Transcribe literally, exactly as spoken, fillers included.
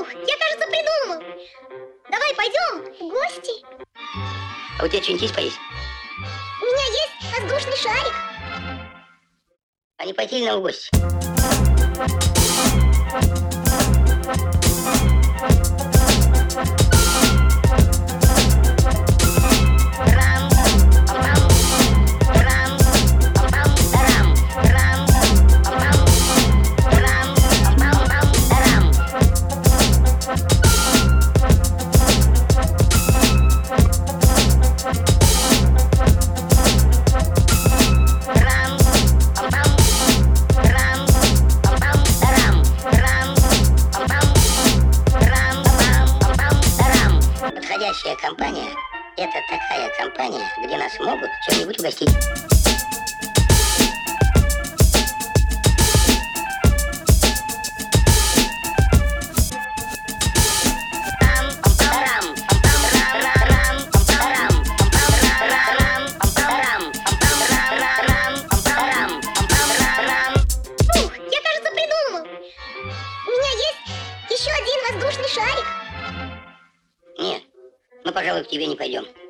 Ух, я, кажется, придумал. Давай пойдем в гости. А у тебя что-нибудь есть поесть? У меня есть воздушный шарик. А не пойти ли нам в гости? Подходящая компания – это такая компания, где нас могут чем-нибудь угостить. Ух, я, кажется, придумал. У меня есть еще один воздушный шарик. Нет, мы, пожалуй, к тебе не пойдем.